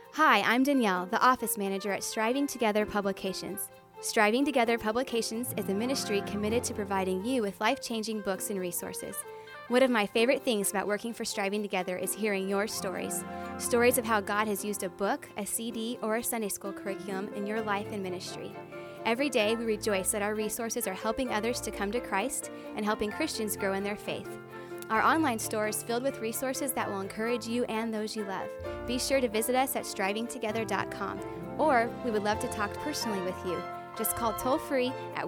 Hi, I'm Danielle, the office manager at Striving Together Publications. Striving Together Publications is a ministry committed to providing you with life-changing books and resources. One of my favorite things about working for Striving Together is hearing your stories. Stories of how God has used a book, a CD, or a Sunday school curriculum in your life and ministry. Every day, we rejoice that our resources are helping others to come to Christ and helping Christians grow in their faith. Our online store is filled with resources that will encourage you and those you love. Be sure to visit us at strivingtogether.com, or we would love to talk personally with you. Just call toll-free at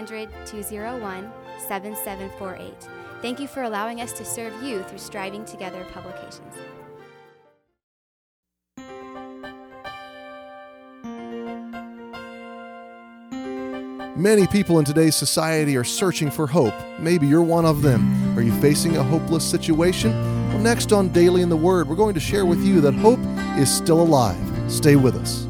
1-800-201-7748. Thank you for allowing us to serve you through Striving Together Publications. Many people in today's society are searching for hope. Maybe you're one of them. Are you facing a hopeless situation? Well, next on Daily in the Word, we're going to share with you that hope is still alive. Stay with us.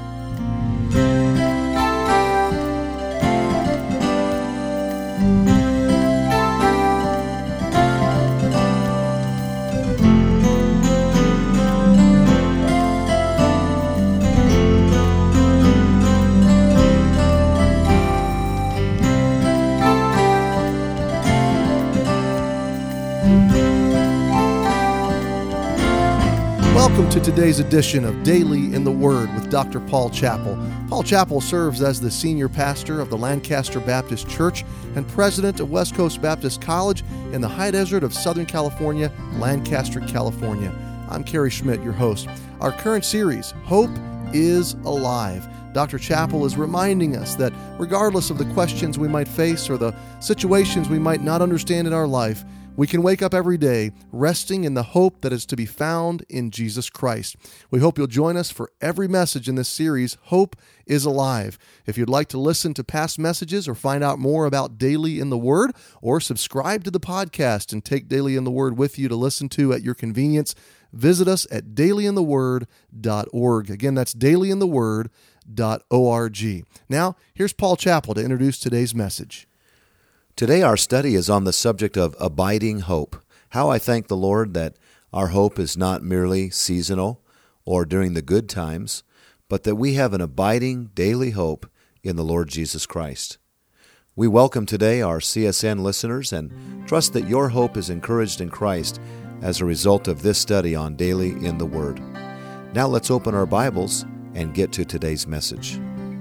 Welcome to today's edition of Daily in the Word with Dr. Paul Chappell. Paul Chappell serves as the senior pastor of the Lancaster Baptist Church and president of West Coast Baptist College in the high desert of Southern California, Lancaster, California. I'm Kerry Schmidt, your host. Our current series, Hope is Alive. Dr. Chappell is reminding us that regardless of the questions we might face or the situations we might not understand in our life, we can wake up every day resting in the hope that is to be found in Jesus Christ. We hope you'll join us for every message in this series, Hope is Alive. If you'd like to listen to past messages or find out more about Daily in the Word, or subscribe to the podcast and take Daily in the Word with you to listen to at your convenience, visit us at dailyintheword.org. Again, that's dailyintheword.org. Now, here's Paul Chappell to introduce today's message. Today our study is on the subject of abiding hope. How I thank the Lord that our hope is not merely seasonal or during the good times, but that we have an abiding daily hope in the Lord Jesus Christ. We welcome today our CSN listeners and trust that your hope is encouraged in Christ as a result of this study on Daily in the Word. Now let's open our Bibles and get to today's message.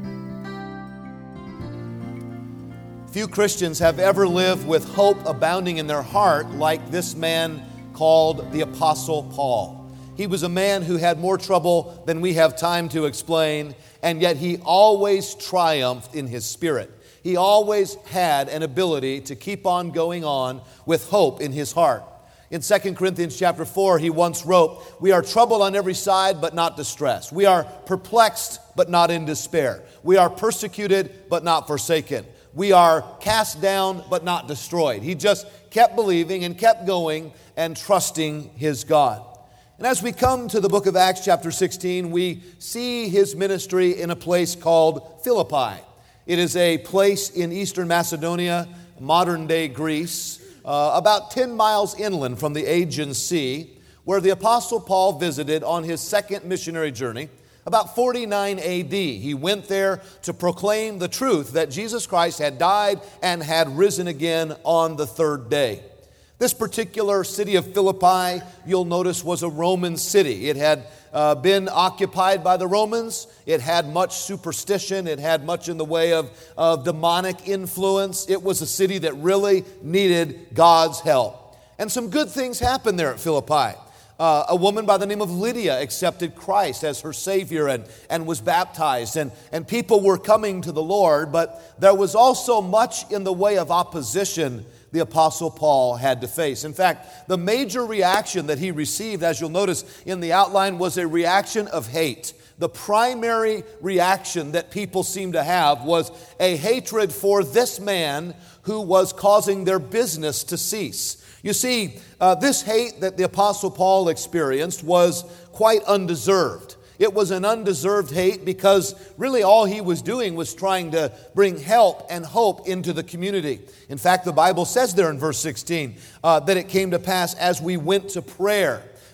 Few Christians have ever lived with hope abounding in their heart like this man called the Apostle Paul. He was a man who had more trouble than we have time to explain, and yet he always triumphed in his spirit. He always had an ability to keep on going on with hope in his heart. In 2 Corinthians chapter 4, he once wrote, "We are troubled on every side, but not distressed. We are perplexed, but not in despair. We are persecuted, but not forsaken. We are cast down, but not destroyed." He just kept believing and kept going and trusting his God. And as we come to the book of Acts chapter 16, we see his ministry in a place called Philippi. It is a place in eastern Macedonia, modern-day Greece, about 10 miles inland from the Aegean Sea, where the Apostle Paul visited on his second missionary journey. About 49 A.D., he went there to proclaim the truth that Jesus Christ had died and had risen again on the third day. This particular city of Philippi, you'll notice, was a Roman city. It had been occupied by the Romans. It had much superstition. It had much in the way of demonic influence. It was a city that really needed God's help. And some good things happened there at Philippi. A woman by the name of Lydia accepted Christ as her Savior and was baptized, and people were coming to the Lord, but there was also much in the way of opposition the Apostle Paul had to face. In fact, the major reaction that he received, as you'll notice in the outline, was a reaction of hate. The primary reaction that people seemed to have was a hatred for this man who was causing their business to cease. You see, this hate that the Apostle Paul experienced was quite undeserved. It was an undeserved hate because really all he was doing was trying to bring help and hope into the community. In fact, the Bible says there in verse 16 that it came to pass as we went to prayer.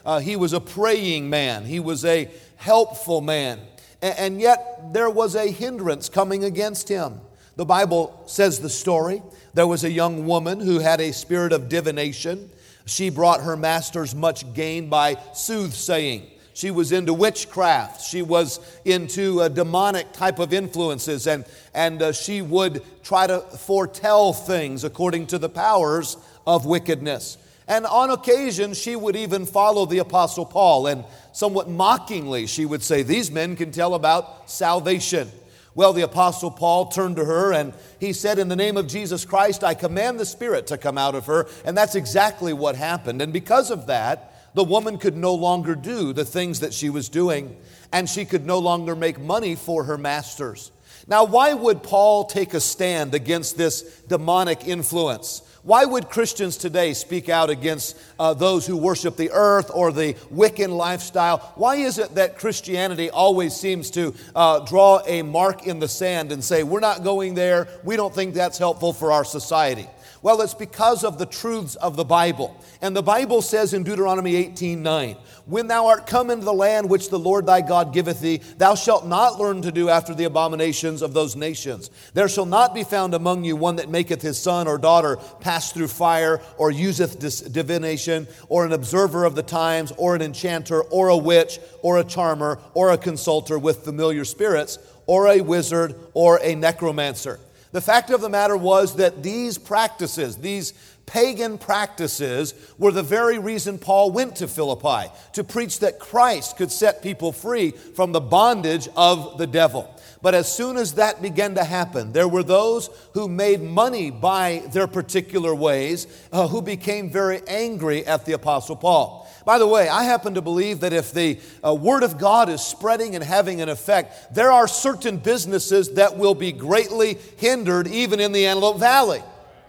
He was a praying man. He was a helpful man. And yet there was a hindrance coming against him. The Bible says the story. There was a young woman who had a spirit of divination. She brought her masters much gain by soothsaying. She was into witchcraft. She was into demonic type of influences, and she would try to foretell things according to the powers of wickedness. And on occasion, she would even follow the Apostle Paul, and somewhat mockingly, she would say, "These men can tell about salvation." Well, the Apostle Paul turned to her and he said, "In the name of Jesus Christ, I command the spirit to come out of her." And that's exactly what happened. And because of that, the woman could no longer do the things that she was doing, and she could no longer make money for her masters. Now, why would Paul take a stand against this demonic influence? Why would Christians today speak out against those who worship the earth or the Wiccan lifestyle? Why is it that Christianity always seems to draw a mark in the sand and say, we're not going there, we don't think that's helpful for our society? Well, it's because of the truths of the Bible. And the Bible says in Deuteronomy 18:9, "When thou art come into the land which the Lord thy God giveth thee, thou shalt not learn to do after the abominations of those nations. There shall not be found among you one that maketh his son or daughter pass through fire, or useth divination, or an observer of the times, or an enchanter, or a witch, or a charmer, or a consulter with familiar spirits, or a wizard, or a necromancer." The fact of the matter was that these practices, these pagan practices, were the very reason Paul went to Philippi, to preach that Christ could set people free from the bondage of the devil. But as soon as that began to happen, there were those who made money by their particular ways, who became very angry at the Apostle Paul. By the way, I happen to believe that if the Word of God is spreading and having an effect, there are certain businesses that will be greatly hindered even in the Antelope Valley.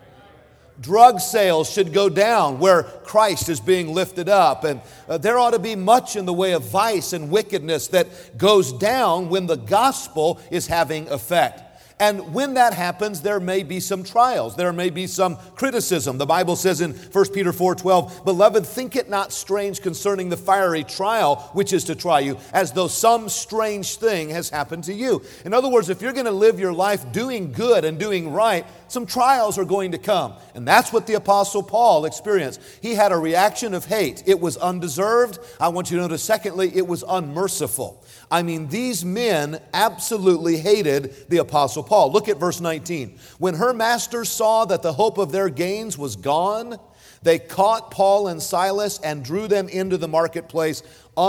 Drug sales should go down where Christ is being lifted up. And there ought to be much in the way of vice and wickedness that goes down when the gospel is having effect. And when that happens, there may be some trials. There may be some criticism. The Bible says in 1 Peter 4:12, "Beloved, think it not strange concerning the fiery trial which is to try you, as though some strange thing has happened to you." In other words, if you're going to live your life doing good and doing right, some trials are going to come. And that's what the Apostle Paul experienced. He had a reaction of hate. It was undeserved. I want you to notice, secondly, it was unmerciful. I mean, these men absolutely hated the Apostle Paul. Look at verse 19. "When her masters saw that the hope of their gains was gone, they caught Paul and Silas and drew them into the marketplace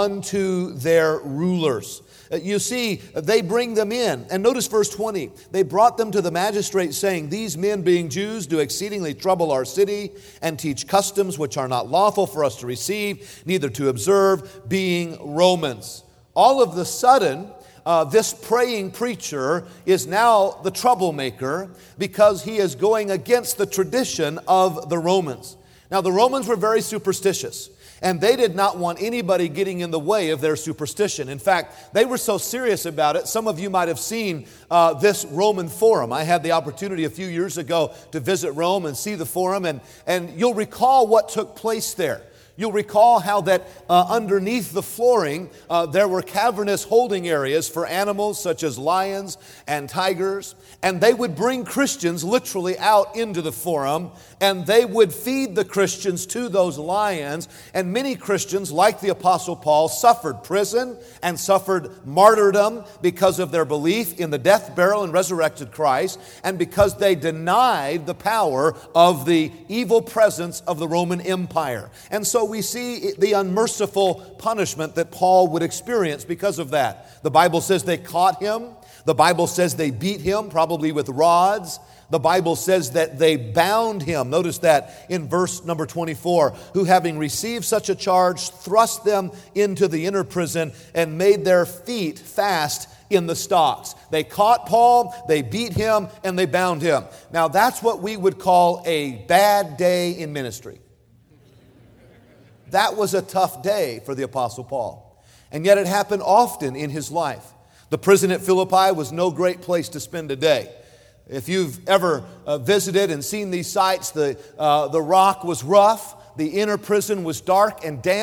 unto their rulers." You see, they bring them in. And notice verse 20. "They brought them to the magistrate, saying, These men, being Jews, do exceedingly trouble our city, and teach customs which are not lawful for us to receive, neither to observe, being Romans." All of the sudden, this praying preacher is now the troublemaker because he is going against the tradition of the Romans. Now, the Romans were very superstitious, and they did not want anybody getting in the way of their superstition. In fact, they were so serious about it, some of you might have seen this Roman Forum. I had the opportunity a few years ago to visit Rome and see the Forum, and you'll recall what took place there. You'll recall how that underneath the flooring, there were cavernous holding areas for animals such as lions and tigers. And they would bring Christians literally out into the forum, and they would feed the Christians to those lions. And many Christians, like the Apostle Paul, suffered prison and suffered martyrdom because of their belief in the death, burial, and resurrected Christ, and because they denied the power of the evil presence of the Roman Empire. And so we see the unmerciful punishment that Paul would experience because of that. The Bible says they caught him. The Bible says they beat him, probably with rods. The Bible says that they bound him. Notice that in verse number 24. "Who having received such a charge, thrust them into the inner prison and made their feet fast in the stocks." They caught Paul, they beat him, and they bound him. Now that's what we would call a bad day in ministry. That was a tough day for the Apostle Paul. And yet it happened often in his life. The prison at Philippi was no great place to spend a day. If you've ever visited and seen these sites, the rock was rough, the inner prison was dark and damp,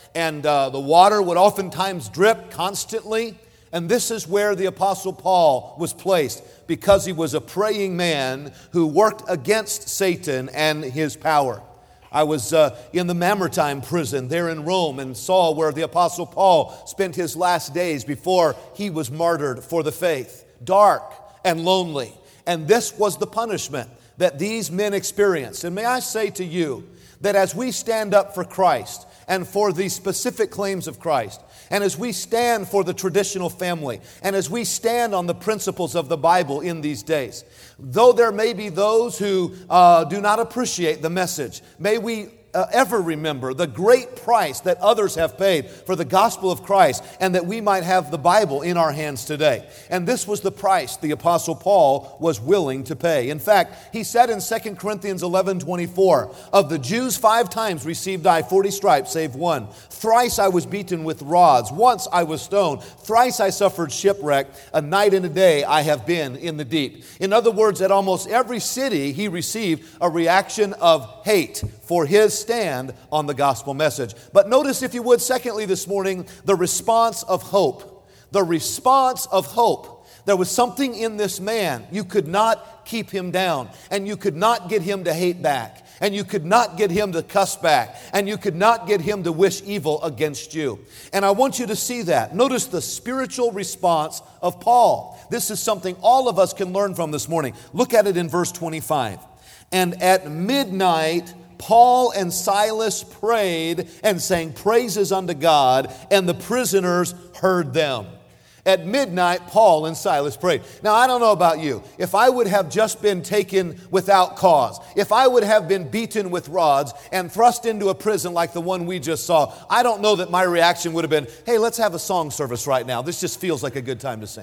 and the water would oftentimes drip constantly. And this is where the Apostle Paul was placed, because he was a praying man who worked against Satan and his power. I was in the Mamertine prison there in Rome and saw where the Apostle Paul spent his last days before he was martyred for the faith. Dark and lonely. And this was the punishment that these men experienced. And may I say to you that as we stand up for Christ and for the specific claims of Christ, and as we stand for the traditional family, and as we stand on the principles of the Bible in these days, though there may be those who do not appreciate the message, may we ever remember the great price that others have paid for the gospel of Christ, and that we might have the Bible in our hands today. And this was the price the Apostle Paul was willing to pay. In fact, he said in 2 Corinthians 11:24, "Of the Jews 5 times received I 40 stripes, save one. Thrice I was beaten with rods. Once I was stoned. Thrice I suffered shipwreck. A night and a day I have been in the deep." In other words, at almost every city he received a reaction of hate for his stand on the gospel message. But notice, if you would, secondly this morning, the response of hope. The response of hope. There was something in this man. You could not keep him down, and you could not get him to hate back, and you could not get him to cuss back, and you could not get him to wish evil against you. And I want you to see that. Notice the spiritual response of Paul. This is something all of us can learn from this morning. Look at it in verse 25. "And at midnight Paul and Silas prayed and sang praises unto God, and the prisoners heard them." At midnight, Paul and Silas prayed. Now, I don't know about you. If I would have just been taken without cause, if I would have been beaten with rods and thrust into a prison like the one we just saw, I don't know that my reaction would have been, "Hey, let's have a song service right now. This just feels like a good time to sing."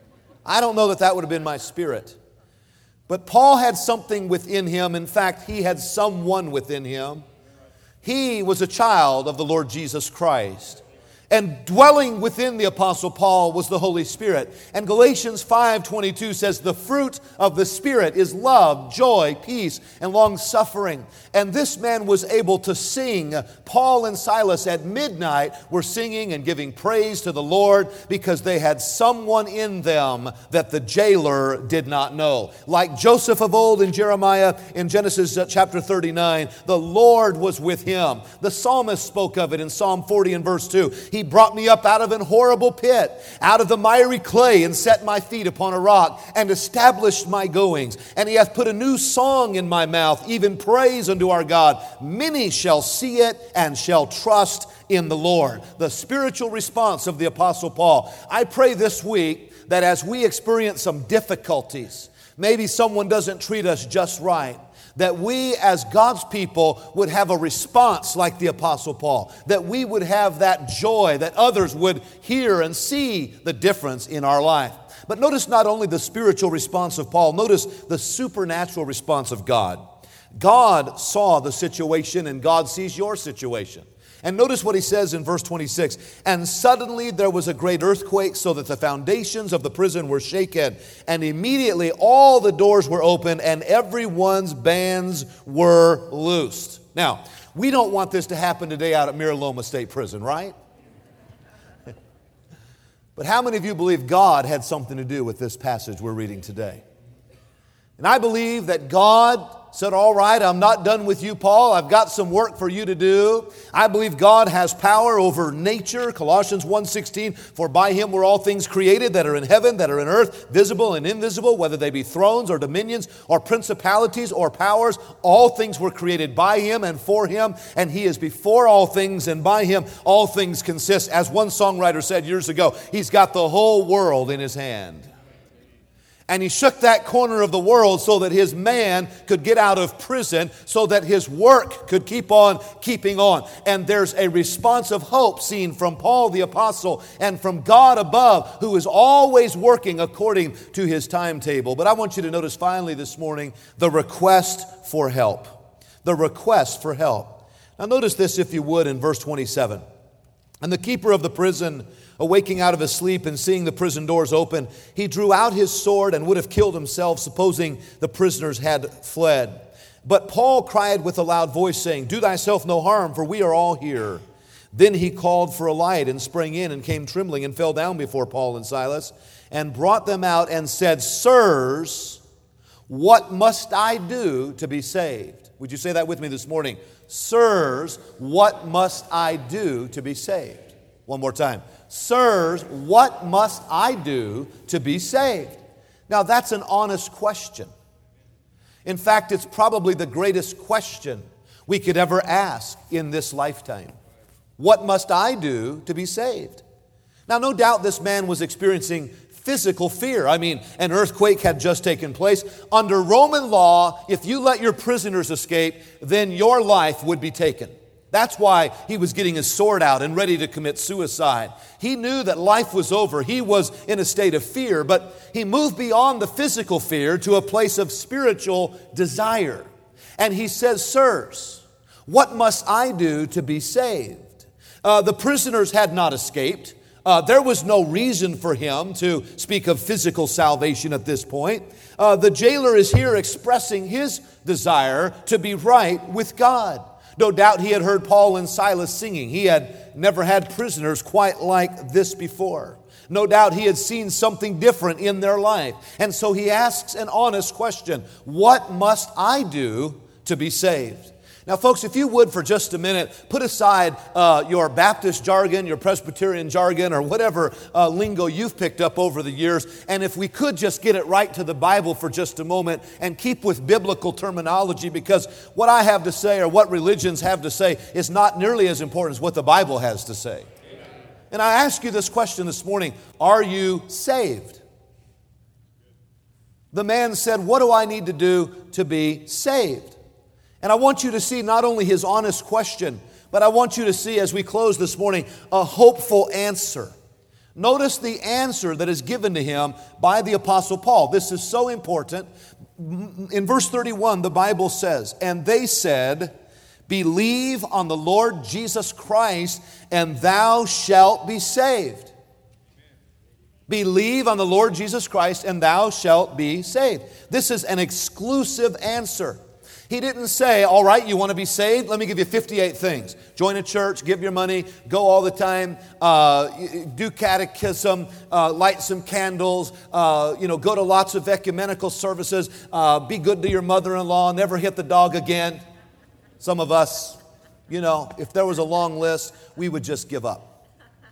I don't know that that would have been my spirit. But Paul had something within him. In fact, he had someone within him. He was a child of the Lord Jesus Christ. And dwelling within the Apostle Paul was the Holy Spirit. And Galatians 5:22 says, "The fruit of the Spirit is love, joy, peace, and long-suffering." And this man was able to sing. Paul and Silas at midnight were singing and giving praise to the Lord because they had someone in them that the jailer did not know. Like Joseph of old in Jeremiah in Genesis chapter 39, the Lord was with him. The psalmist spoke of it in Psalm 40 and verse 2. "He brought me up out of an horrible pit, out of the miry clay, and set my feet upon a rock, and established my goings. And he hath put a new song in my mouth, even praise unto our God. Many shall see it, and shall trust in the Lord." The spiritual response of the Apostle Paul. I pray this week that as we experience some difficulties, maybe someone doesn't treat us just right, that we as God's people would have a response like the Apostle Paul, that we would have that joy, that others would hear and see the difference in our life. But notice not only the spiritual response of Paul, notice the supernatural response of God. God saw the situation, and God sees your situation. And notice what he says in verse 26. "And suddenly there was a great earthquake, so that the foundations of the prison were shaken. And immediately all the doors were opened, and everyone's bands were loosed." Now, we don't want this to happen today out at Miraloma State Prison, right? But how many of you believe God had something to do with this passage we're reading today? And I believe that God said, "All right, I'm not done with you, Paul. I've got some work for you to do." I believe God has power over nature. Colossians 1:16, "For by him were all things created that are in heaven, that are in earth, visible and invisible, whether they be thrones or dominions or principalities or powers. All things were created by him and for him, and he is before all things, and by him all things consist." As one songwriter said years ago, he's got the whole world in his hand. And he shook that corner of the world so that his man could get out of prison, so that his work could keep on keeping on. And there's a response of hope seen from Paul the apostle and from God above, who is always working according to his timetable. But I want you to notice finally this morning the request for help. The request for help. Now notice this, if you would, in verse 27. "And the keeper of the prison, awaking out of his sleep and seeing the prison doors open, he drew out his sword and would have killed himself, supposing the prisoners had fled. But Paul cried with a loud voice, saying, 'Do thyself no harm, for we are all here.' Then he called for a light and sprang in and came trembling and fell down before Paul and Silas and brought them out and said, Sirs, what must I do to be saved? Would you say that with me this morning? Sirs, what must I do to be saved? One more time. Sirs, what must I do to be saved? Now that's an honest question. In fact, it's probably the greatest question we could ever ask in this lifetime. What must I do to be saved? Now, no doubt this man was experiencing physical fear. I mean, an earthquake had just taken place. Under Roman law, if you let your prisoners escape, then your life would be taken. That's why he was getting his sword out and ready to commit suicide. He knew that life was over. He was in a state of fear, but he moved beyond the physical fear to a place of spiritual desire. And he says, Sirs, what must I do to be saved? The prisoners had not escaped. There was no reason for him to speak of physical salvation at this point. The jailer is here expressing his desire to be right with God. No doubt he had heard Paul and Silas singing. He had never had prisoners quite like this before. No doubt he had seen something different in their life. And so he asks an honest question. What must I do to be saved? Now, folks, if you would for just a minute, put aside your Baptist jargon, your Presbyterian jargon, or whatever lingo you've picked up over the years, and if we could just get it right to the Bible for just a moment and keep with biblical terminology, because what I have to say or what religions have to say is not nearly as important as what the Bible has to say. Amen. And I ask you this question this morning, are you saved? The man said, what do I need to do to be saved? And I want you to see not only his honest question, but I want you to see as we close this morning a hopeful answer. Notice the answer that is given to him by the Apostle Paul. This is so important. In verse 31, the Bible says, and they said, believe on the Lord Jesus Christ, and thou shalt be saved. Believe on the Lord Jesus Christ, and thou shalt be saved. This is an exclusive answer. He didn't say, all right, you want to be saved? Let me give you 58 things. Join a church, give your money, go all the time, do catechism, light some candles, go to lots of ecumenical services, be good to your mother-in-law, never hit the dog again. Some of us, if there was a long list, we would just give up.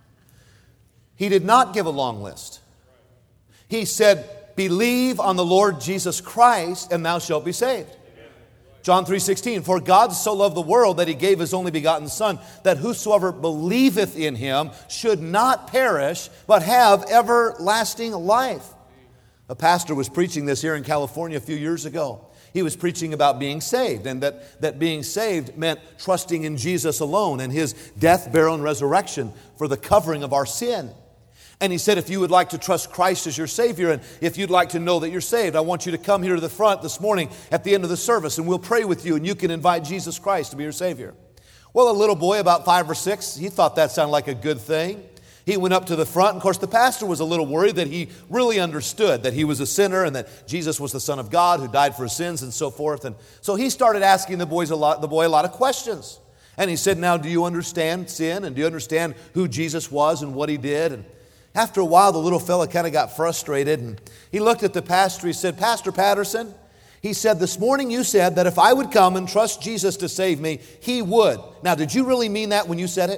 He did not give a long list. He said, believe on the Lord Jesus Christ, and thou shalt be saved. John 3:16, for God so loved the world that he gave his only begotten Son, that whosoever believeth in him should not perish, but have everlasting life. A pastor was preaching this here in California a few years ago. He was preaching about being saved, and that being saved meant trusting in Jesus alone and his death, burial, and resurrection for the covering of our sin. And he said, if you would like to trust Christ as your Savior, and if you'd like to know that you're saved, I want you to come here to the front this morning at the end of the service, and we'll pray with you, and you can invite Jesus Christ to be your Savior. Well, a little boy, about 5 or 6, he thought that sounded like a good thing. He went up to the front. Of course, the pastor was a little worried that he really understood that he was a sinner and that Jesus was the Son of God who died for his sins and so forth. And so he started asking the boy a lot of questions. And he said, now, do you understand sin? And do you understand who Jesus was and what he did? And after a while, the little fella kind of got frustrated, and he looked at the pastor. He said, Pastor Patterson, he said, this morning you said that if I would come and trust Jesus to save me, he would. Now, did you really mean that when you said it?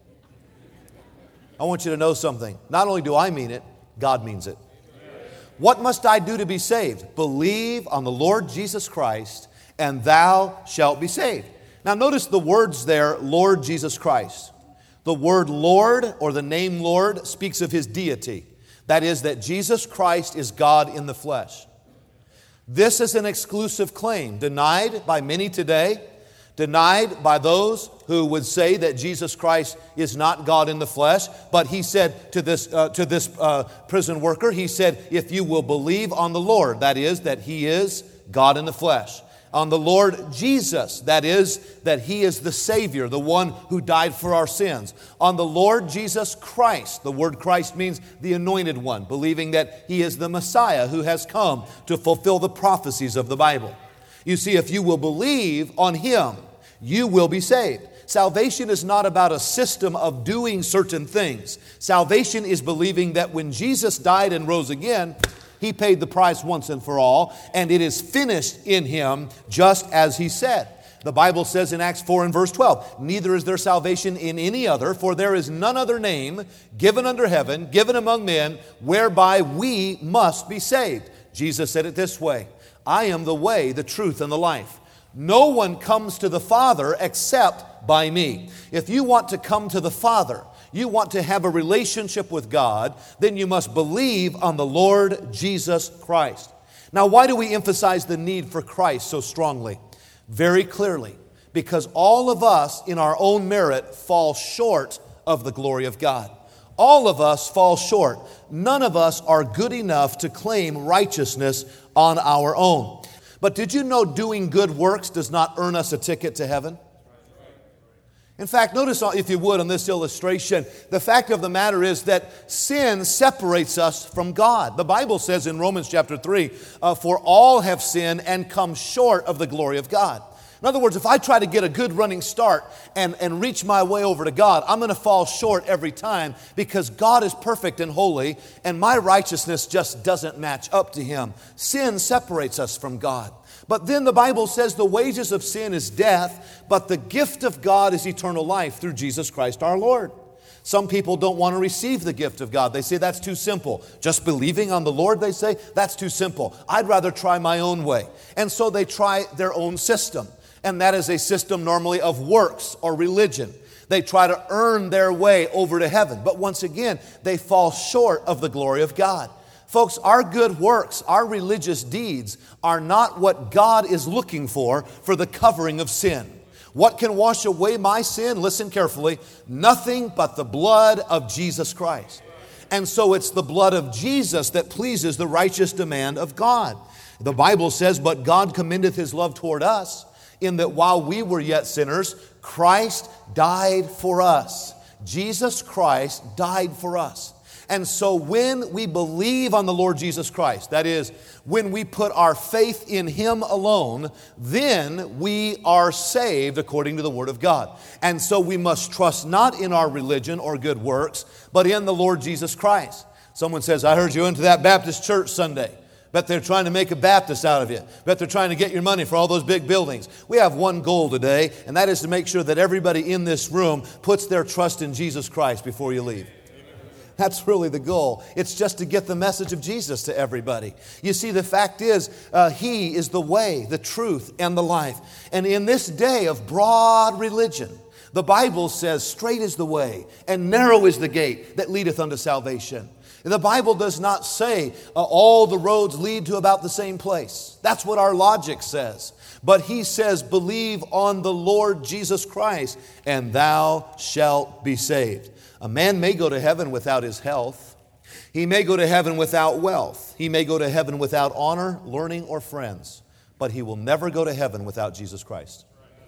I want you to know something. Not only do I mean it, God means it. What must I do to be saved? Believe on the Lord Jesus Christ, and thou shalt be saved. Now, notice the words there, Lord Jesus Christ. The word Lord, or the name Lord, speaks of his deity. That is, that Jesus Christ is God in the flesh. This is an exclusive claim, denied by many today, denied by those who would say that Jesus Christ is not God in the flesh. But he said to this prison worker, he said, if you will believe on the Lord, that is, that he is God in the flesh. On the Lord Jesus, that is, that he is the Savior, the one who died for our sins. On the Lord Jesus Christ, the word Christ means the anointed one, believing that he is the Messiah who has come to fulfill the prophecies of the Bible. You see, if you will believe on him, you will be saved. Salvation is not about a system of doing certain things. Salvation is believing that when Jesus died and rose again, He paid the price once and for all, and it is finished in Him just as He said. The Bible says in Acts 4 and verse 12, neither is there salvation in any other, for there is none other name given under heaven, given among men, whereby we must be saved. Jesus said it this way, I am the way, the truth, and the life. No one comes to the Father except by me. If you want to come to the Father, you want to have a relationship with God, then you must believe on the Lord Jesus Christ. Now, why do we emphasize the need for Christ so strongly? Very clearly, because all of us in our own merit fall short of the glory of God. All of us fall short. None of us are good enough to claim righteousness on our own. But did you know doing good works does not earn us a ticket to heaven? In fact, notice, if you would, on this illustration, the fact of the matter is that sin separates us from God. The Bible says in Romans chapter 3, for all have sinned and come short of the glory of God. In other words, if I try to get a good running start and reach my way over to God, I'm going to fall short every time because God is perfect and holy, and my righteousness just doesn't match up to Him. Sin separates us from God. But then the Bible says the wages of sin is death, but the gift of God is eternal life through Jesus Christ our Lord. Some people don't want to receive the gift of God. They say that's too simple. Just believing on the Lord, they say, that's too simple. I'd rather try my own way. And so they try their own system. And that is a system normally of works or religion. They try to earn their way over to heaven. But once again, they fall short of the glory of God. Folks, our good works, our religious deeds are not what God is looking for the covering of sin. What can wash away my sin? Listen carefully. Nothing but the blood of Jesus Christ. And so it's the blood of Jesus that pleases the righteous demand of God. The Bible says, but God commendeth His love toward us, in that while we were yet sinners, Christ died for us. Jesus Christ died for us. And so when we believe on the Lord Jesus Christ, that is, when we put our faith in Him alone, then we are saved according to the Word of God. And so we must trust not in our religion or good works, but in the Lord Jesus Christ. Someone says, I heard you went to that Baptist church Sunday. Bet they're trying to make a Baptist out of you. Bet they're trying to get your money for all those big buildings. We have one goal today, and that is to make sure that everybody in this room puts their trust in Jesus Christ before you leave. That's really the goal. It's just to get the message of Jesus to everybody. You see, the fact is, He is the way, the truth, and the life. And in this day of broad religion, the Bible says, straight is the way, and narrow is the gate that leadeth unto salvation. And the Bible does not say all the roads lead to about the same place. That's what our logic says. But He says, believe on the Lord Jesus Christ, and thou shalt be saved. A man may go to heaven without his health. He may go to heaven without wealth. He may go to heaven without honor, learning, or friends. But he will never go to heaven without Jesus Christ.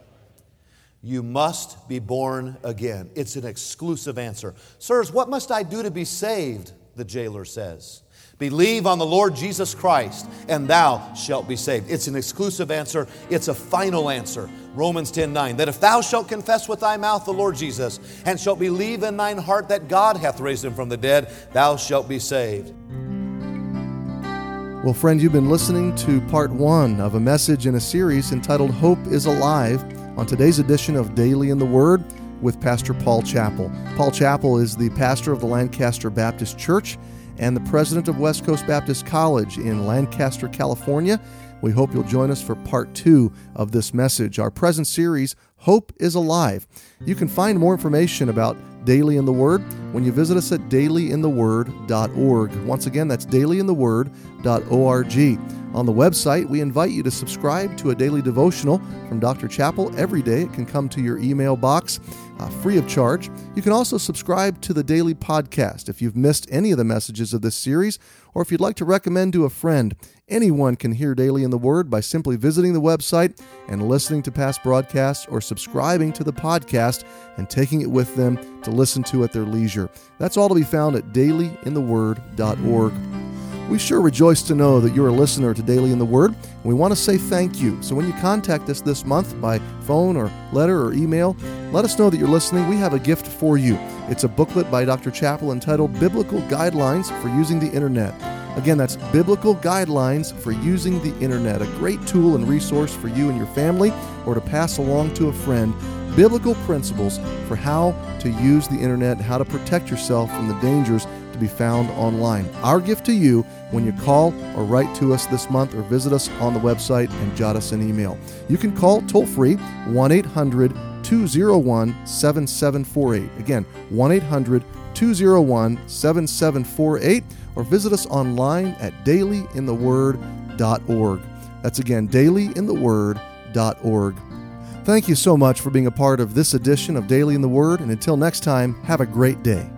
You must be born again. It's an exclusive answer. Sirs, what must I do to be saved? The jailer says. Believe on the Lord Jesus Christ, and thou shalt be saved. It's an exclusive answer. It's a final answer. Romans 10:9, that if thou shalt confess with thy mouth the Lord Jesus, and shalt believe in thine heart that God hath raised Him from the dead, thou shalt be saved. Well, friend, you've been listening to part 1 of a message in a series entitled Hope is Alive on today's edition of Daily in the Word with Pastor Paul Chappell. Paul Chappell is the pastor of the Lancaster Baptist Church and the president of West Coast Baptist College in Lancaster, California. We hope you'll join us for part 2 of this message. Our present series, Hope is Alive. You can find more information about Daily in the Word when you visit us at dailyintheword.org. Once again, that's dailyintheword.org. On the website, we invite you to subscribe to a daily devotional from Dr. Chappell every day. It can come to your email box free of charge. You can also subscribe to the daily podcast if you've missed any of the messages of this series, or if you'd like to recommend to a friend. Anyone can hear Daily in the Word by simply visiting the website and listening to past broadcasts, or subscribing to the podcast and taking it with them to listen to at their leisure. That's all to be found at dailyintheword.org. We sure rejoice to know that you're a listener to Daily in the Word, and we want to say thank you. So when you contact us this month by phone or letter or email, let us know that you're listening. We have a gift for you. It's a booklet by Dr. Chappell entitled Biblical Guidelines for Using the Internet. Again, that's Biblical Guidelines for Using the Internet, a great tool and resource for you and your family, or to pass along to a friend. Biblical principles for how to use the internet, how to protect yourself from the dangers to be found online. Our gift to you when you call or write to us this month or visit us on the website and jot us an email. You can call toll-free 1-800-201-7748. Again, 1-800-201-7748, or visit us online at dailyintheword.org. That's again, dailyintheword.org. Thank you so much for being a part of this edition of Daily in the Word, and until next time, have a great day.